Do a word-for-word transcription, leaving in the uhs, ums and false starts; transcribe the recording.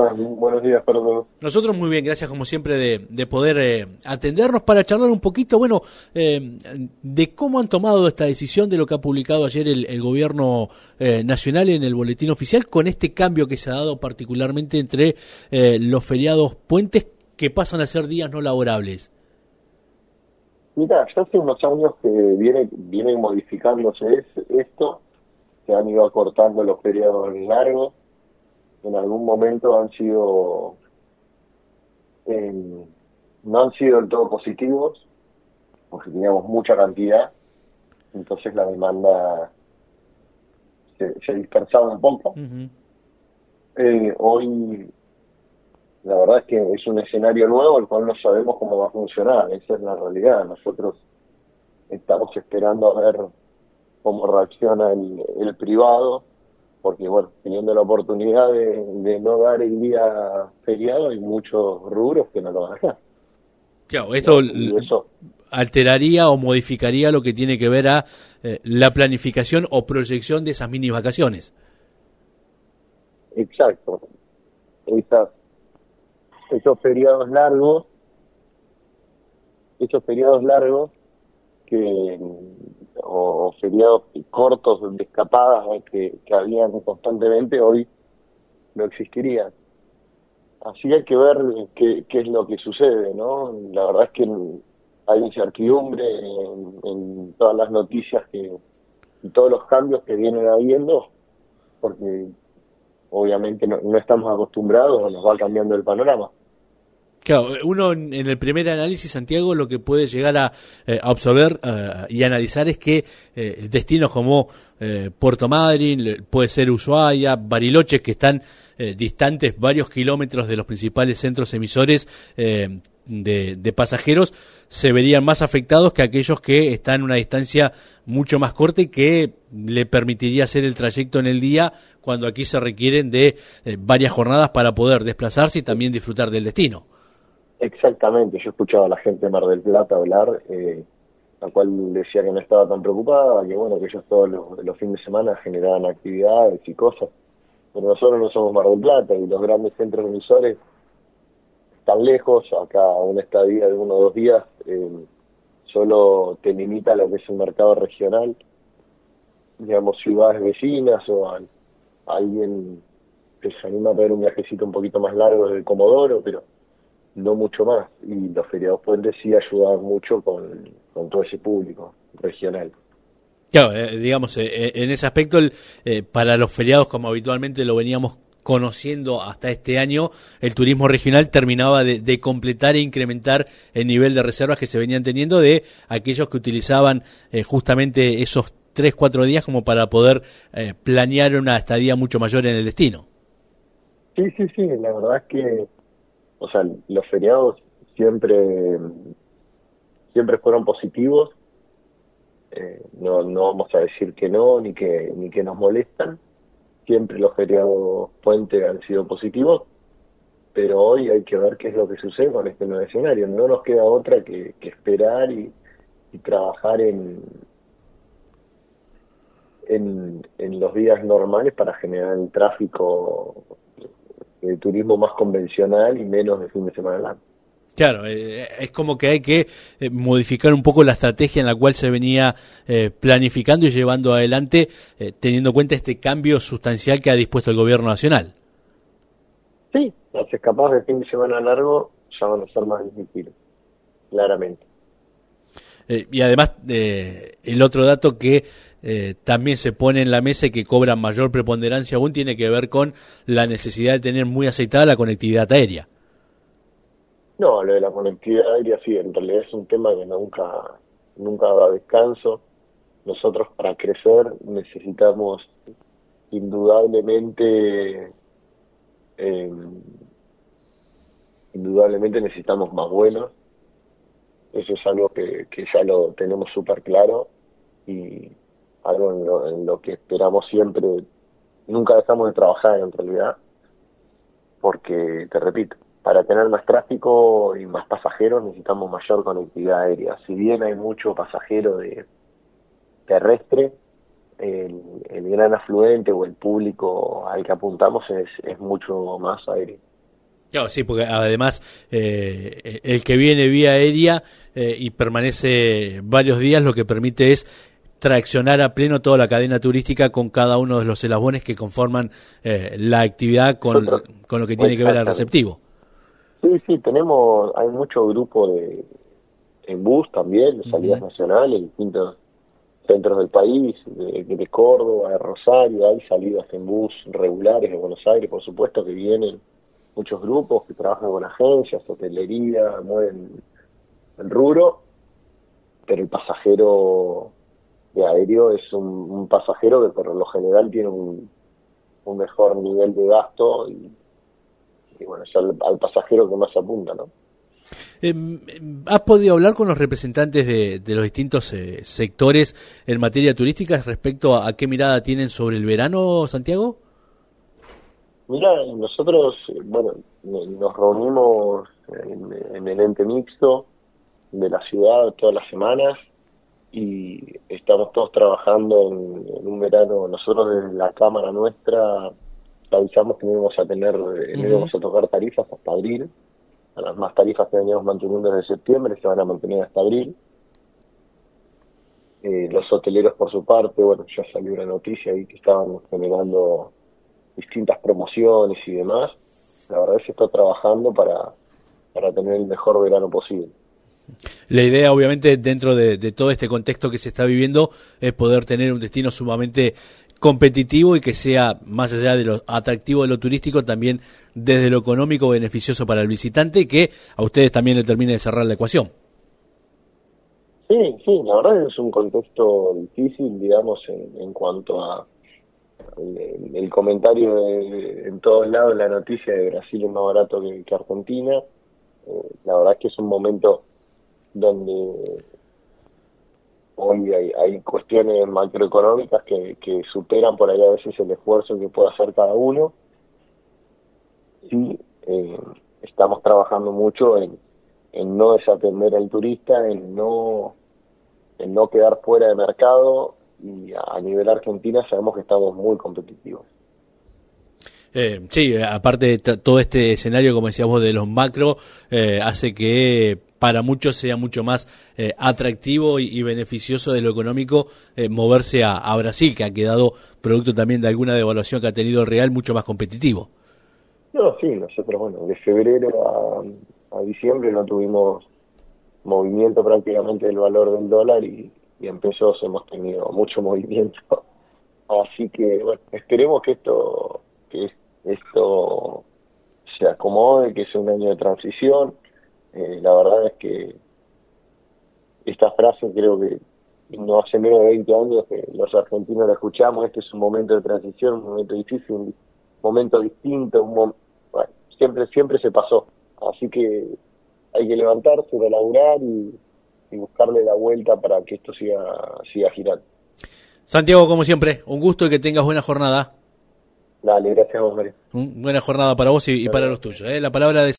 estás? Buenos días para todos. Nosotros muy bien, gracias como siempre de, de poder eh, atendernos para charlar un poquito, bueno, eh, de cómo han tomado esta decisión de lo que ha publicado ayer el, el gobierno eh, nacional en el boletín oficial, con este cambio que se ha dado particularmente entre eh, los feriados puentes que pasan a ser días no laborables. Mira, ya hace unos años que viene, viene modificándose esto, se han ido acortando los feriados largos. En algún momento han sido eh, no han sido del todo positivos porque teníamos mucha cantidad, entonces la demanda se, se dispersaba un poco. Uh-huh. eh, hoy la verdad es que es un escenario nuevo el cual no sabemos cómo va a funcionar, esa es la realidad. Nosotros estamos esperando a ver cómo reacciona el, el privado, porque bueno, teniendo la oportunidad de, de no dar el día feriado, hay muchos rubros que no lo van a hacer. Claro, esto ¿no? eso alteraría o modificaría lo que tiene que ver a eh, la planificación o proyección de esas mini vacaciones. Exacto. Esas, esos feriados largos, esos feriados largos que o, o feriados cortos de escapadas que, que habían constantemente, hoy no existirían. Así hay que ver qué, qué es lo que sucede, ¿no? La verdad es que hay incertidumbre en, en todas las noticias que y todos los cambios que vienen habiendo, porque obviamente no, no estamos acostumbrados, nos va cambiando el panorama. Claro, uno en el primer análisis, Santiago, lo que puede llegar a, eh, a observar uh, y analizar es que eh, destinos como eh, Puerto Madryn, puede ser Ushuaia, Bariloche, que están eh, distantes varios kilómetros de los principales centros emisores eh, de, de pasajeros, se verían más afectados que aquellos que están a una distancia mucho más corta y que le permitiría hacer el trayecto en el día, cuando aquí se requieren de eh, varias jornadas para poder desplazarse y también disfrutar del destino. Exactamente, yo escuchaba a la gente de Mar del Plata hablar, eh, la cual decía que no estaba tan preocupada, que bueno, que ellos todos los, los fines de semana generaban actividades y cosas, pero nosotros no somos Mar del Plata y los grandes centros emisores están lejos. Acá una estadía de uno o dos días eh, solo te limita a lo que es el mercado regional, digamos ciudades vecinas o a, a alguien que se anima a pedir un viajecito un poquito más largo desde Comodoro, pero no mucho más, y los feriados puentes sí ayudaban mucho con, con todo ese público regional. Claro, eh, digamos, eh, en ese aspecto, el, eh, para los feriados, como habitualmente lo veníamos conociendo hasta este año, el turismo regional terminaba de, de completar e incrementar el nivel de reservas que se venían teniendo de aquellos que utilizaban eh, justamente esos tres, cuatro días como para poder eh, planear una estadía mucho mayor en el destino. Sí, sí, sí, la verdad es que o sea, los feriados siempre siempre fueron positivos, eh, no no vamos a decir que no, ni que ni que nos molestan, siempre los feriados puente han sido positivos, pero hoy hay que ver qué es lo que sucede con este nuevo escenario. No nos queda otra que, que esperar y, y trabajar en, en en los días normales para generar el tráfico de turismo más convencional y menos de fin de semana largo. Claro, eh, es como que hay que eh, modificar un poco la estrategia en la cual se venía eh, planificando y llevando adelante, eh, teniendo en cuenta este cambio sustancial que ha dispuesto el gobierno nacional. Sí, las escapadas de fin de semana largo ya van a ser más difíciles, claramente. Eh, y además, eh, el otro dato que eh, también se pone en la mesa y que cobra mayor preponderancia aún tiene que ver con la necesidad de tener muy aceitada la conectividad aérea. No, lo de la conectividad aérea sí, en realidad es un tema que nunca, nunca da descanso. Nosotros para crecer necesitamos indudablemente, eh, indudablemente necesitamos más vuelos. Eso es algo que, que ya lo tenemos súper claro y algo en lo, en lo que esperamos siempre. Nunca dejamos de trabajar en realidad, porque, te repito, para tener más tráfico y más pasajeros necesitamos mayor conectividad aérea. Si bien hay mucho pasajero de terrestre, el, el gran afluente o el público al que apuntamos es, es mucho más aéreo. Claro, sí, porque además eh, el que viene vía aérea eh, y permanece varios días, lo que permite es traccionar a pleno toda la cadena turística con cada uno de los eslabones que conforman eh, la actividad con, con lo que tiene que ver al receptivo. Sí, sí, tenemos, hay mucho grupo de, en bus también, de salidas uh-huh. nacionales, en distintos centros del país, de, de Córdoba, de Rosario, hay salidas en bus regulares de Buenos Aires, por supuesto que vienen muchos grupos que trabajan con agencias, hotelería, mueven el rubro, pero el pasajero de aéreo es un, un pasajero que por lo general tiene un, un mejor nivel de gasto y, y bueno, es al, al pasajero que más apunta, ¿no? Eh, ¿Has podido hablar con los representantes de, de los distintos eh, sectores en materia turística respecto a, a qué mirada tienen sobre el verano, Santiago? Mira, nosotros, bueno, nos reunimos en, en el ente mixto de la ciudad todas las semanas y estamos todos trabajando en, en un verano. Nosotros desde la cámara nuestra avisamos que no íbamos a tener, uh-huh. no íbamos a tocar tarifas hasta abril. A las más tarifas que veníamos manteniendo desde septiembre se van a mantener hasta abril. Eh, los hoteleros por su parte, bueno, ya salió una noticia ahí que estaban generando distintas promociones y demás. La verdad es que se está trabajando para, para tener el mejor verano posible. La idea, obviamente, dentro de, de todo este contexto que se está viviendo, es poder tener un destino sumamente competitivo y que sea, más allá de lo atractivo de lo turístico, también desde lo económico beneficioso para el visitante y que a ustedes también le termine de cerrar la ecuación. Sí, sí, la verdad es un contexto difícil, digamos, en, en cuanto a el, el comentario de, de, en todos lados, la noticia de Brasil es más barato que, que Argentina. Eh, la verdad es que es un momento donde hoy hay, hay cuestiones macroeconómicas que, que superan por ahí a veces el esfuerzo que puede hacer cada uno. Sí, eh, estamos trabajando mucho en, en no desatender al turista, en no, en no quedar fuera de mercado, y a, a nivel Argentina sabemos que estamos muy competitivos. Eh, sí, aparte de t- todo este escenario, como decías vos, de los macro, eh, hace que para muchos sea mucho más eh, atractivo y, y beneficioso de lo económico eh, moverse a, a Brasil, que ha quedado, producto también de alguna devaluación que ha tenido el real, mucho más competitivo. No, sí, nosotros, bueno, de febrero a, a diciembre no tuvimos movimiento prácticamente del valor del dólar y, y en pesos hemos tenido mucho movimiento. Así que, bueno, esperemos que esto que esto se acomode, que sea un año de transición. Eh, la verdad es que esta frase creo que no hace menos de veinte años que los argentinos la escuchamos. Este es un momento de transición, un momento difícil, un momento distinto, un mom- bueno, siempre siempre se pasó. Así que hay que levantarse, relaburar y, y buscarle la vuelta para que esto siga, siga girando. Santiago, como siempre, un gusto y que tengas buena jornada. Dale, gracias a vos, Mario. Buena jornada para vos y, y para los tuyos. ¿eh? La palabra de